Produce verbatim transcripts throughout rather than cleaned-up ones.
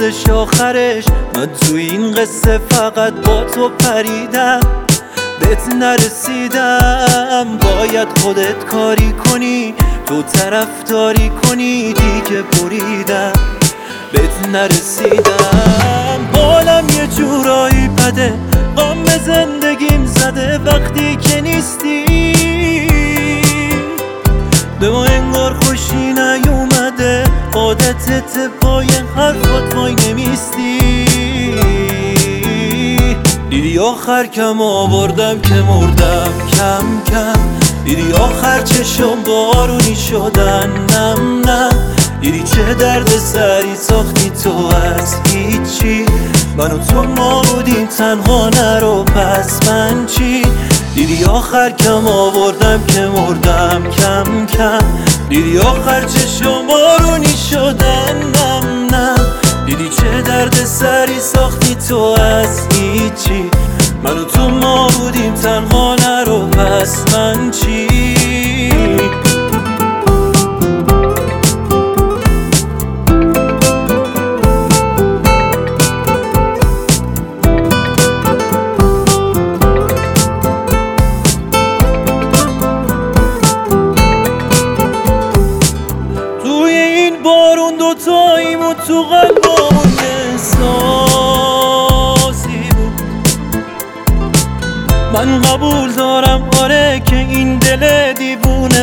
خودش آخرش. من تو این قصه فقط با تو پریدم، بهت نرسیدم. باید خودت کاری کنی، تو طرفداری کنی، دیگه بریدم، بهت نرسیدم. حالم یه جورایی بده، غم زندگیم زده وقتی که نیستی. به ما انگار خوشی نیومده، عادتت پای حرفات وای نمیستی. دیدی آخر کم آوردم که مردم کم کم، دیدی آخر چشم بارونی شدن نم نم. دیدی چه درد سری ساختی تو از هیچی، من و تو ما بودیم تنها نرو پس من چی. دیدی آخر کم آوردم که مردم کم کم، دیدی آخر چشم بارونی شدن نم نم. دیدی چه درد سری ساختی تو از هیچی، من و تو ما بودیم تنها نرو پس من چی. توی این بارون دوتاییم و تو قلبامون احساسی بود. من قبول دارم آره که این دل دیوونه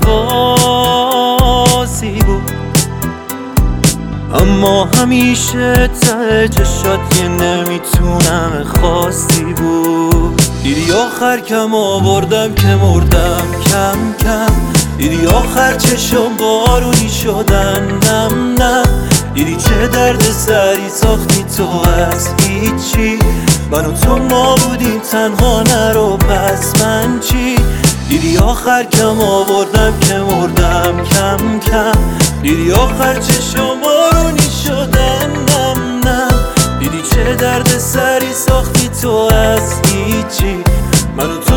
وسواسی بود، اما همیشه ته چشات یه نمیتونم خاصی بود. دیدی آخر کم آوردم که مردم کم کم، دیدی آخر چشم بارونی شدن نم نم. دیدی چه درد سری ساختی تو از هیچی، من و تو ما بودیم تنها نرو پس من چی. دیدی آخر کم آوردم که مردم کم کم، دیدی آخر چشم بارونی شدن نم نم. دیدی چه درد سری ساختی تو از هیچی، من و تو